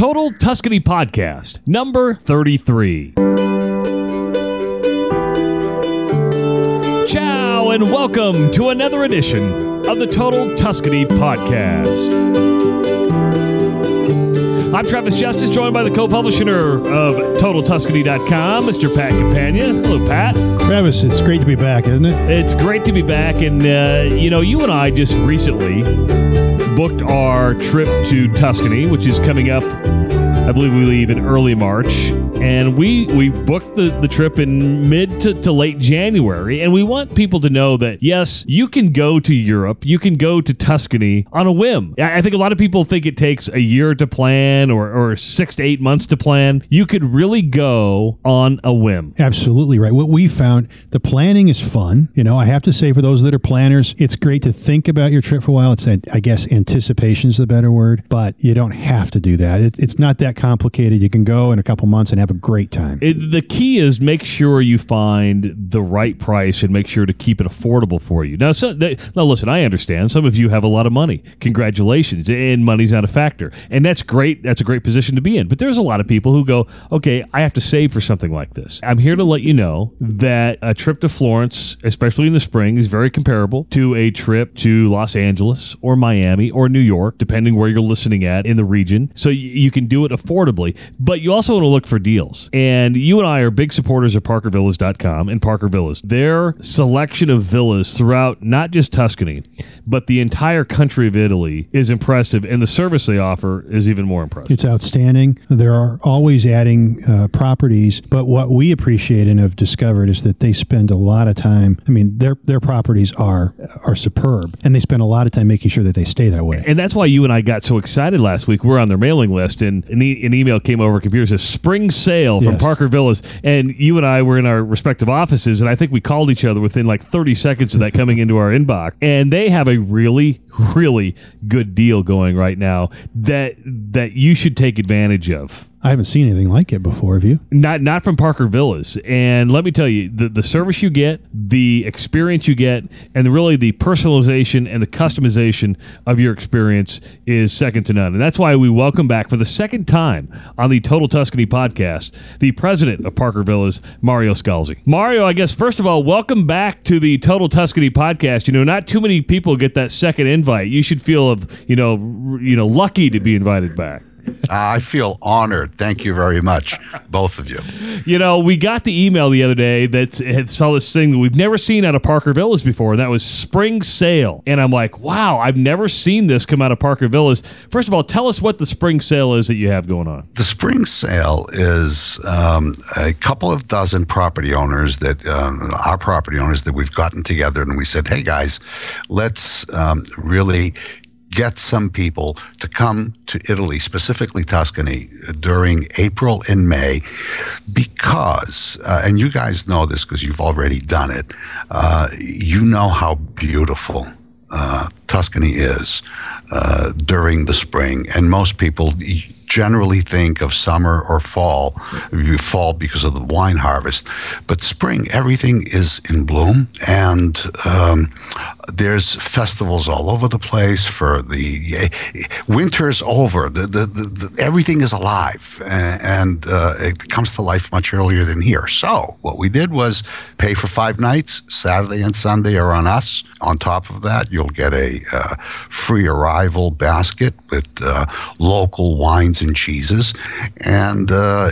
Total Tuscany Podcast, number 33. Ciao, and welcome to another edition of the Total Tuscany Podcast. I'm Travis Justice, joined by the co-publisher of TotalTuscany.com, Mr. Pat Campagna. Hello, Pat. Travis, it's great to be back, isn't it? It's great to be back, and you and I just recently booked our trip to Tuscany, which is coming up. I believe we leave in early March, and we booked the trip in mid to late January, and we want people to know that, yes, you can go to Europe, you can go to Tuscany on a whim. I think a lot of people think it takes a year to plan or 6 to 8 months to plan. You could really go on a whim. Absolutely right. What we found, the planning is fun. You know, I have to say, for those that are planners, it's great to think about your trip for a while. It's, I guess, anticipation is the better word, but you don't have to do that. It's not that complicated. You can go in a couple months and have a great time. The key is make sure you find the right price and make sure to keep it affordable for you. Now, listen, I understand. Some of you have a lot of money. Congratulations. And money's not a factor. And that's great. That's a great position to be in. But there's a lot of people who go, okay, I have to save for something like this. I'm here to let you know that a trip to Florence, especially in the spring, is very comparable to a trip to Los Angeles or Miami or New York, depending where you're listening at in the region. So you can do it affordably, but you also want to look for deals. And you and I are big supporters of ParkerVillas.com and Parker Villas. Their selection of villas throughout not just Tuscany, but the entire country of Italy is impressive, and the service they offer is even more impressive. It's outstanding. There are always adding properties, but what we appreciate and have discovered is that they spend a lot of time. I mean, their properties are superb, and they spend a lot of time making sure that they stay that way. And that's why you and I got so excited last week. We're on their mailing list, and an email came over our computer, says spring sale from Parker Villas, and you and I were in our respective offices, and I think we called each other within like 30 seconds of that coming into our inbox. And they have a really, really good deal going right now that you should take advantage of. I haven't seen anything like it before, have you? Not from Parker Villas. And let me tell you, the service you get, the experience you get, and really the personalization and the customization of your experience is second to none. And that's why we welcome back for the second time on the Total Tuscany Podcast, the president of Parker Villas, Mario Scalzi. Mario, I guess, first of all, welcome back to the Total Tuscany Podcast. You know, not too many people get that second invite. You should feel lucky to be invited back. I feel honored. Thank you very much, both of you. You know, we got the email the other day that had saw this thing that we've never seen out of Parker Villas before, and that was spring sale. And I'm like, wow, I've never seen this come out of Parker Villas. First of all, tell us what the spring sale is that you have going on. The spring sale is a couple of dozen property owners our property owners that we've gotten together, and we said, hey guys, let's really get some people to come to Italy, specifically Tuscany, during April and May because, and you guys know this because you've already done it, you know how beautiful Tuscany is during the spring, and most people generally think of summer or fall because of the wine harvest, but spring, everything is in bloom, and there's festivals all over the place. For the winter's over, everything is alive, and it comes to life much earlier than here. So what we did was pay for 5 nights. Saturday and Sunday are on us. On top of that, you'll get a free arrival basket with local wines and cheeses. And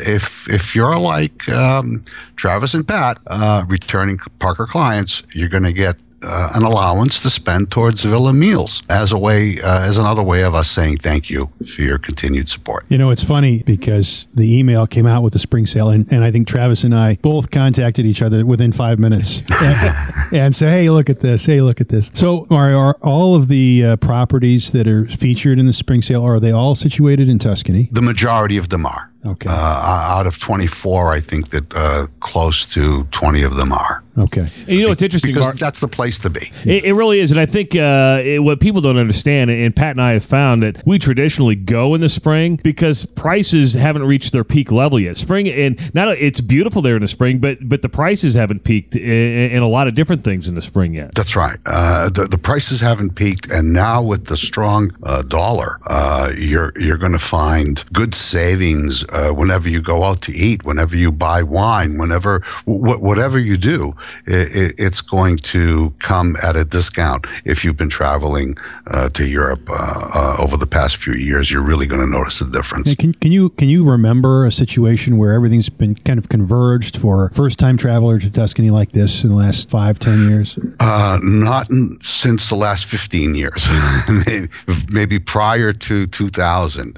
if you're like Travis and Pat, returning Parker clients, you're going to get an allowance to spend towards villa meals as another way of us saying thank you for your continued support. You know, it's funny because the email came out with the spring sale, and I think Travis and I both contacted each other within 5 minutes and said, hey, look at this. Hey, look at this. So are all of the properties that are featured in the spring sale, are they all situated in Tuscany? The majority of them are. Okay. Out of 24, I think that close to 20 of them are. Okay. And you know what's interesting, because Mark? that's the place to be. It really is, and I think what people don't understand, and Pat and I have found that we traditionally go in the spring because prices haven't reached their peak level yet. Spring, and not it's beautiful there in the spring, but the prices haven't peaked in a lot of different things in the spring yet. That's right. The prices haven't peaked, and now with the strong dollar, you're going to find good savings whenever you go out to eat, whenever you buy wine, whatever you do. It's going to come at a discount. If you've been traveling to Europe over the past few years, you're really going to notice the difference. Hey, can you remember a situation where everything's been kind of converged for first-time traveler to Tuscany like this in the last 5-10 years? Not since the last 15 years. Maybe prior to 2000.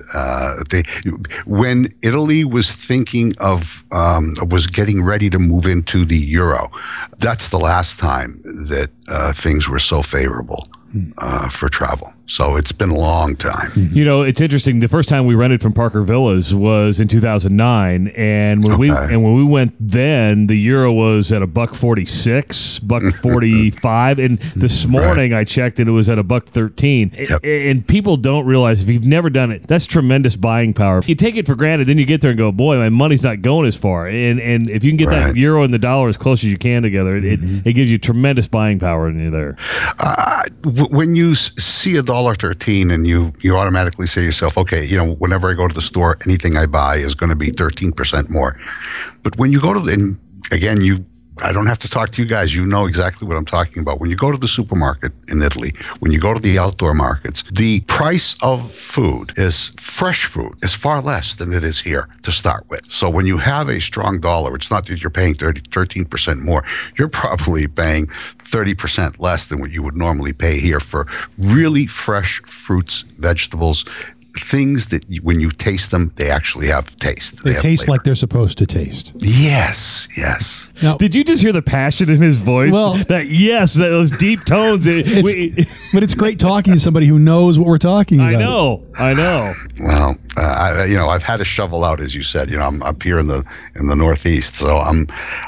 When Italy was thinking of, was getting ready to move into the euro, that's the last time that things were so favorable for travel. So it's been a long time. You know, it's interesting. The first time we rented from Parker Villas was in 2009, and when we went then, the euro was at $1.46, $1.45, and this morning I checked and it was at $1.13. Yep. And people don't realize, if you've never done it, that's tremendous buying power. You take it for granted, then you get there and go, boy, my money's not going as far. And if you can get that euro and the dollar as close as you can together, it gives you tremendous buying power when you're there. When you see $1.13 and you automatically say to yourself, okay, whenever I go to the store, anything I buy is going to be 13% more. But when you go to and again, I don't have to talk to you guys. You know exactly what I'm talking about. When you go to the supermarket in Italy, when you go to the outdoor markets, the price of food fresh food is far less than it is here to start with. So when you have a strong dollar, it's not that you're paying 13% more. You're probably paying 30% less than what you would normally pay here for really fresh fruits, vegetables, things that when you taste them, they actually have taste. They taste like they're supposed to taste. Yes. Now, did you just hear the passion in his voice? Well, those deep tones. But it's great talking to somebody who knows what we're talking about. I know. Well, I've had a shovel out, as you said. I'm up here in the Northeast, so I'm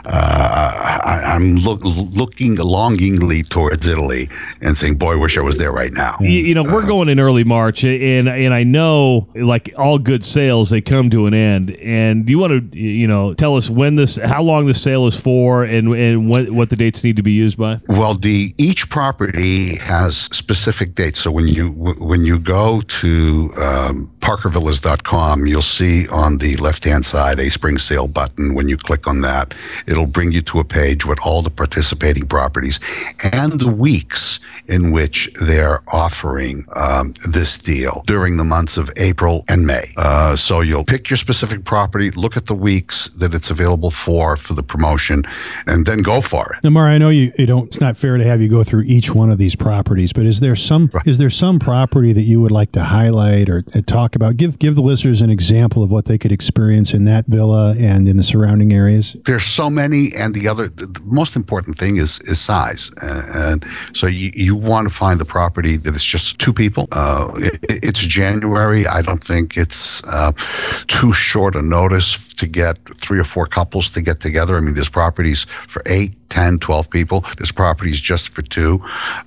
looking longingly towards Italy and saying, "Boy, wish I was there right now." We're going in early March, and I know, like all good sales, they come to an end. And do you want to, tell us how long the sale is for, and what the dates need to be used by? Well, each property has specific dates. So when you go to parkervillas.com, you'll see on the left-hand side a spring sale button. When you click on that, it'll bring you to a page with all the participating properties and the weeks in which they're offering this deal during the months of April and May. So you'll pick your specific property, look at the weeks that it's available for the promotion, and then go for it. Now, Mara, I know you don't. It's not fair to have you go through each one of these properties, but is there some property that you would like to highlight or talk about? Give the listeners an example of what they could experience in that villa and in the surrounding areas. There's so many, and the most important thing is size. And so you want to find the property that is just two people. It's January. I don't think it's too short a notice to get 3 or 4 couples to get together. I mean, there's properties for 8, 10, 12 people. There's properties just for 2.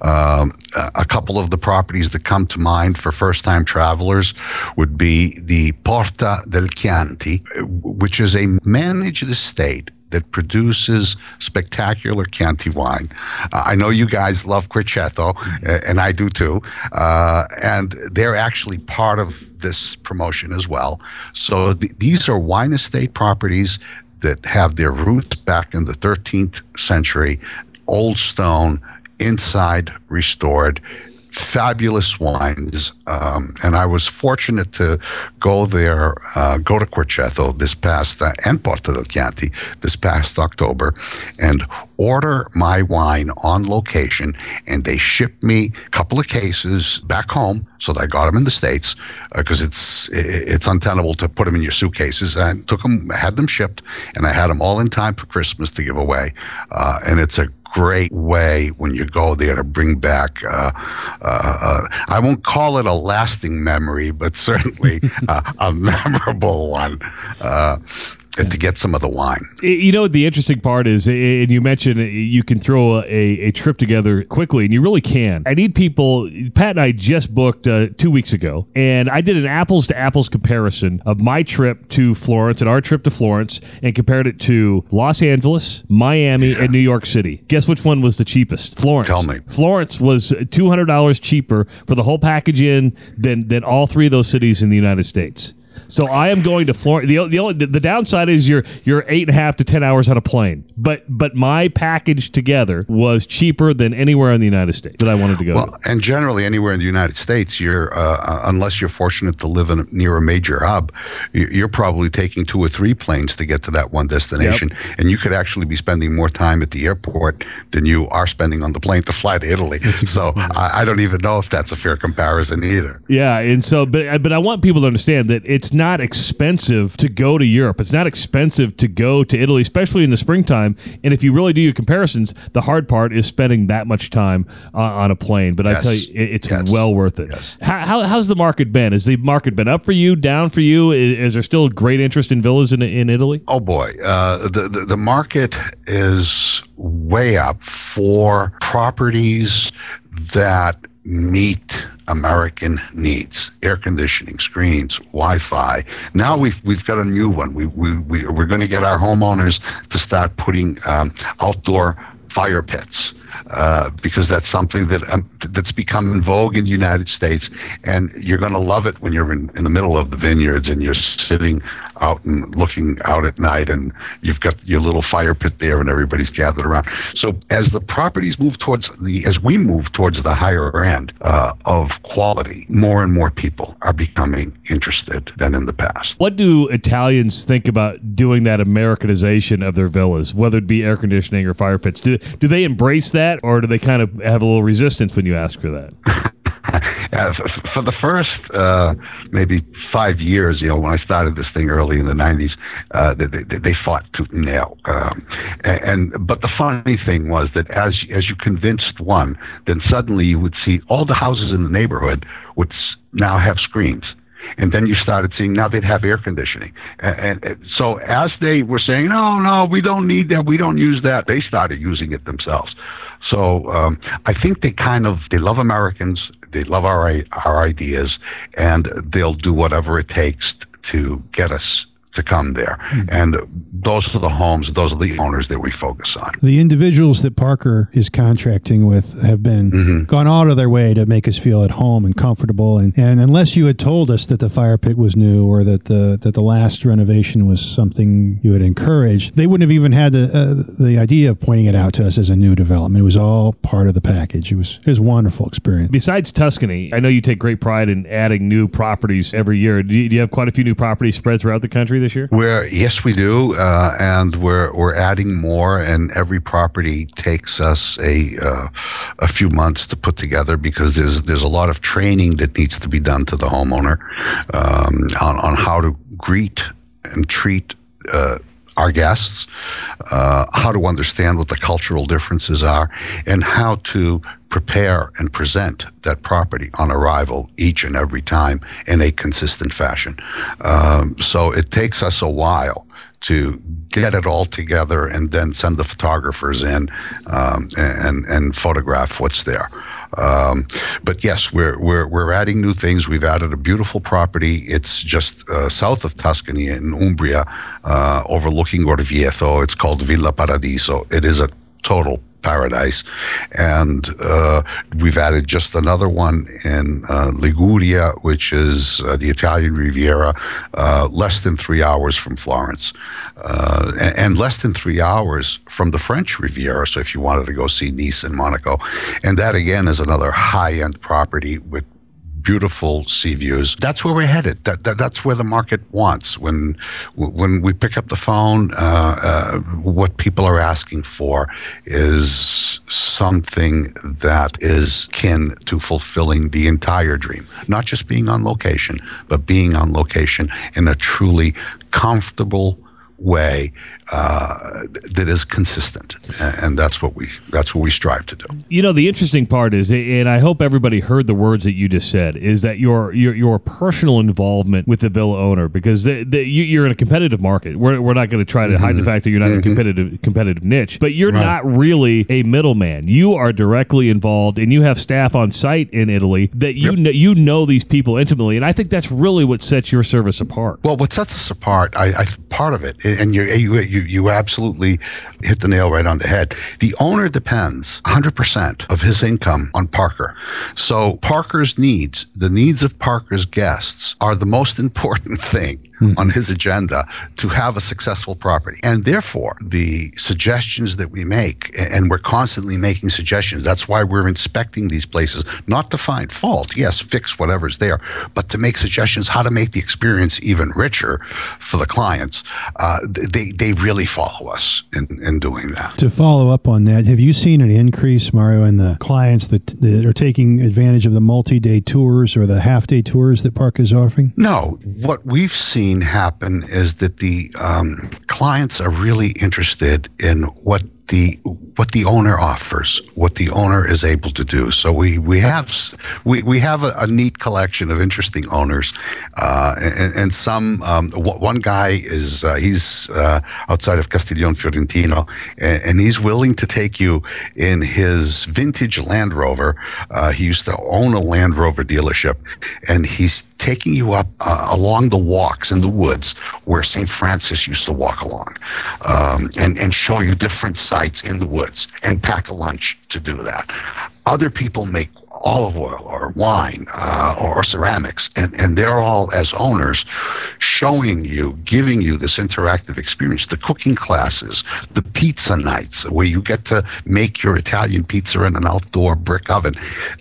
A couple of the properties that come to mind for first-time travelers would be the Porta del Chianti, which is a managed estate that produces spectacular Chianti wine. I know you guys love Querceto, and I do too. And they're actually part of this promotion as well. So these are wine estate properties that have their roots back in the 13th century, old stone, inside restored, fabulous wines. And I was fortunate to go there, go to Querceto this past, and Porta del Chianti this past October, and order my wine on location. And they shipped me a couple of cases back home, so that I got them in the States, because it's untenable to put them in your suitcases. And had them shipped, and I had them all in time for Christmas to give away. And it's a great way when you go there to bring back, I won't call it a lasting memory, but certainly a memorable one. to get some of the wine. You know, the interesting part is, and you mentioned you can throw a trip together quickly, and you really can. I need people. Pat and I just booked 2 weeks ago, and I did an apples to apples comparison of my trip to Florence and our trip to Florence, and compared it to Los Angeles, Miami, and New York City. Guess which one was the cheapest? Florence. Tell me. Florence was $200 cheaper for the whole package in than all three of those cities in the United States. So I am going to Florence. The downside is you're 8.5 to 10 hours on a plane. But my package together was cheaper than anywhere in the United States that I wanted to go to. And generally anywhere in the United States, you're unless you're fortunate to live near a major hub, you're probably taking 2 or 3 planes to get to that one destination. Yep. And you could actually be spending more time at the airport than you are spending on the plane to fly to Italy. So I don't even know if that's a fair comparison either. Yeah, and so but I want people to understand that it's not expensive to go to Europe. It's not expensive to go to Italy, especially in the springtime. And if you really do your comparisons, the hard part is spending that much time on a plane. But I tell you, it's well worth it. Yes. How's the market been? Has the market been up for you, down for you? Is there still great interest in villas in Italy? Oh boy, the market is way up for properties that meet American needs: air conditioning, screens, Wi-Fi. Now we've got a new one. We're going to get our homeowners to start putting outdoor fire pits. Because that's something that's become in vogue in the United States, and you're going to love it when you're in the middle of the vineyards and you're sitting out and looking out at night, and you've got your little fire pit there, and everybody's gathered around. So as the properties move as we move towards the higher end of quality, more and more people are becoming interested than in the past. What do Italians think about doing that Americanization of their villas, whether it be air conditioning or fire pits? Do they embrace that, or do they kind of have a little resistance when you ask for that? For the first maybe 5 years, when I started this thing early in the 90s, they fought tooth and nail. But the funny thing was that as you convinced one, then suddenly you would see all the houses in the neighborhood would now have screens. And then you started seeing now they'd have air conditioning. And so as they were saying, no, we don't need that, we don't use that, they started using it themselves. So I think they love Americans, they love our ideas, and they'll do whatever it takes to get us to come there. Mm-hmm. And those are the homes, those are the owners that we focus on. The individuals that Parker is contracting with have been gone out of their way to make us feel at home and comfortable. And unless you had told us that the fire pit was new, or that the last renovation was something you had encouraged, they wouldn't have even had the idea of pointing it out to us as a new development. It was all part of the package. It was a wonderful experience. Besides Tuscany, I know you take great pride in adding new properties every year. Do you have quite a few new properties spread throughout the country this year? Yes, we do, and we're adding more. And every property takes us a few months to put together, because there's a lot of training that needs to be done to the homeowner on how to greet and treat our guests, how to understand what the cultural differences are, and how to prepare and present that property on arrival each and every time in a consistent fashion. So it takes us a while to get it all together and then send the photographers in and photograph what's there. But yes, we're adding new things. We've added a beautiful property. It's just south of Tuscany in Umbria, overlooking Orvieto. It's called Villa Paradiso. It is a total paradise. And we've added just another one in Liguria, which is the Italian Riviera, less than 3 hours from Florence, and less than 3 hours from the French Riviera. So if you wanted to go see Nice and Monaco, and that again is another high-end property with beautiful sea views. That's where we're headed. That's where the market wants. When we pick up the phone, what people are asking for is something that is kin to fulfilling the entire dream. Not just being on location, but being on location in a truly comfortable way that is consistent, and that's what we strive to do. You know, the interesting part is, and I hope everybody heard the words that you just said, is that your personal involvement with the villa owner, because you're in a competitive market. We're not going to try to hide the fact that you're not in a competitive niche, but you're not really a middleman. You are directly involved, and you have staff on site in Italy that you know these people intimately, and I think that's really what sets your service apart. Well, what sets us apart, I part of it, and you absolutely hit the nail right on the head. The owner depends 100% of his income on Parker. So Parker's needs, the needs of Parker's guests, are the most important thing on his agenda to have a successful property. And therefore, the suggestions that we make, and we're constantly making suggestions, that's why we're inspecting these places, not to find fault, yes, fix whatever's there, but to make suggestions how to make the experience even richer for the clients. They really follow us in doing that. To follow up on that, have you seen an increase, Mario, in the clients that are taking advantage of the multi-day tours or the half-day tours that Parker is offering? No. What we've seen happen is that the clients are really interested in what the owner offers, what the owner is able to do. So we have a neat collection of interesting owners, and some. One guy is he's outside of Castiglione Fiorentino, and he's willing to take you in his vintage Land Rover. He used to own a Land Rover dealership, and he's taking you up along the walks in the woods where St. Francis used to walk along, and show you different sites in the woods, and pack a lunch to do that. Other people make olive oil or wine or ceramics, and they're all, as owners, showing you, giving you this interactive experience. The cooking classes, the pizza nights where you get to make your Italian pizza in an outdoor brick oven.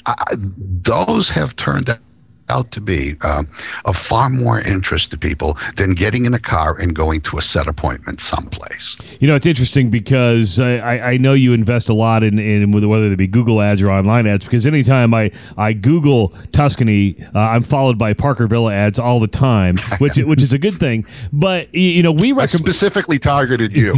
Those have turned out to be of far more interest to people than getting in a car and going to a set appointment someplace. You know, it's interesting because I know you invest a lot in whether they be Google ads or online ads, because anytime I Google Tuscany, I'm followed by Parker Villa ads all the time, which is a good thing. But, you know, we recommend... I specifically targeted you.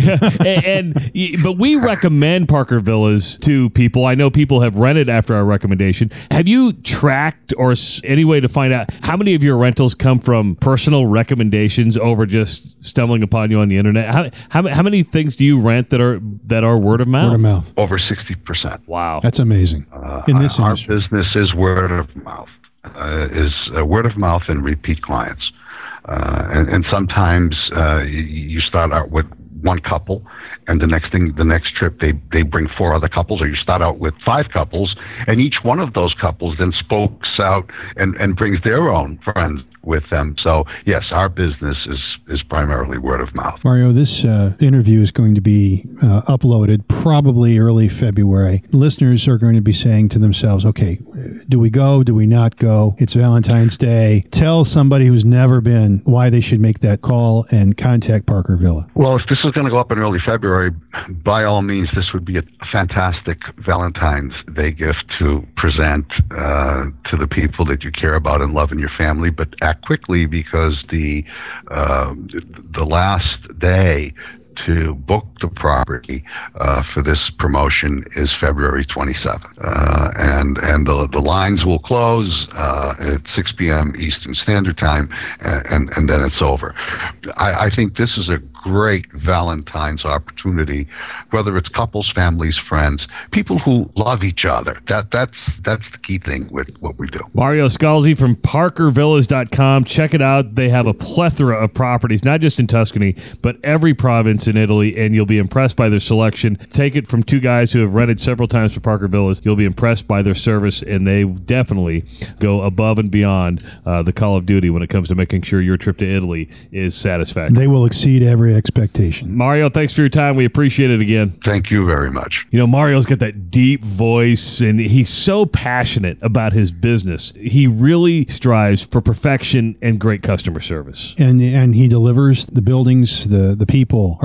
But we recommend Parker Villas to people. I know people have rented after our recommendation. Have you tracked or any way to find out how many of your rentals come from personal recommendations over just stumbling upon you on the internet? How many things do you rent that are word of mouth? Word of mouth. Over 60%. Wow, that's amazing. In this our industry, business is word of mouth. Word of mouth and repeat clients. And sometimes you start out with one couple, and the next trip they bring 4 other couples, or you start out with 5 couples, and each one of those couples then spokes out and brings their own friends with them. So yes, our business is primarily word of mouth. Mario, this interview is going to be uploaded probably early February. Listeners are going to be saying to themselves, okay, do we go? Do we not go? It's Valentine's Day. Tell somebody who's never been why they should make that call and contact Parker Villa. Well, if this is going to go up in early February, by all means, this would be a fantastic Valentine's Day gift to present to the people that you care about and love in your family. But act quickly, because the last day to book the property for this promotion is February 27th. And the lines will close at 6 p.m. Eastern Standard Time, and then it's over. I think this is a great Valentine's opportunity, whether it's couples, families, friends, people who love each other. That's the key thing with what we do. Mario Scalzi from ParkerVillas.com. Check it out. They have a plethora of properties, not just in Tuscany, but every province in Italy, and you'll be impressed by their selection. Take it from 2 guys who have rented several times for Parker Villas. You'll be impressed by their service, and they definitely go above and beyond the call of duty when it comes to making sure your trip to Italy is satisfactory. They will exceed every expectation. Mario, thanks for your time. We appreciate it again. Thank you very much. You know, Mario's got that deep voice, and he's so passionate about his business. He really strives for perfection and great customer service. And he delivers. The buildings, the people are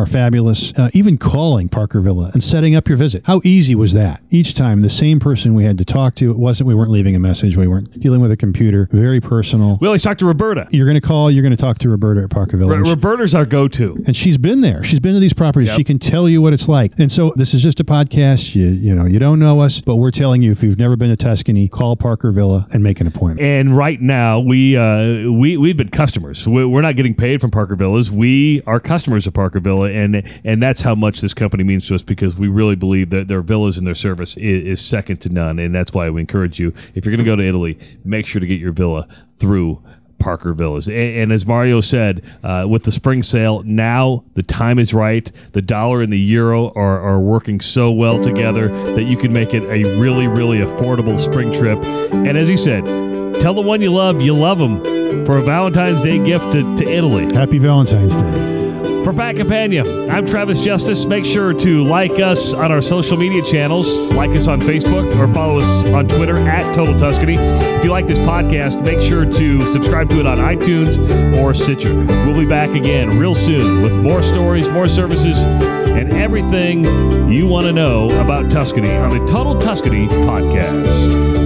are fabulous. Even calling Parker Villa and setting up your visit. How easy was that? Each time, the same person we had to talk to. We weren't leaving a message. We weren't dealing with a computer. Very personal. We always talk to Roberta. You're going to call. You're going to talk to Roberta at Parker Villa. Roberta's our go-to. And she's been there. She's been to these properties. Yep. She can tell you what it's like. And so this is just a podcast. You don't know us, but we're telling you, if you've never been to Tuscany, call Parker Villa and make an appointment. And right now, we've been customers. We're not getting paid from Parker Villas. We are customers of Parker Villa, and that's how much this company means to us, because we really believe that their villas and their service is second to none. And that's why we encourage you, if you're going to go to Italy, make sure to get your villa through Parker Villas. And as Mario said, with the spring sale, now the time is right. The dollar and the euro are working so well together that you can make it a really, really affordable spring trip. And as he said, tell the one you love them for a Valentine's Day gift to Italy. Happy Valentine's Day. For Pat Campagna, I'm Travis Justice. Make sure to like us on our social media channels. Like us on Facebook or follow us on Twitter at Total Tuscany. If you like this podcast, make sure to subscribe to it on iTunes or Stitcher. We'll be back again real soon with more stories, more services, and everything you want to know about Tuscany on the Total Tuscany podcast.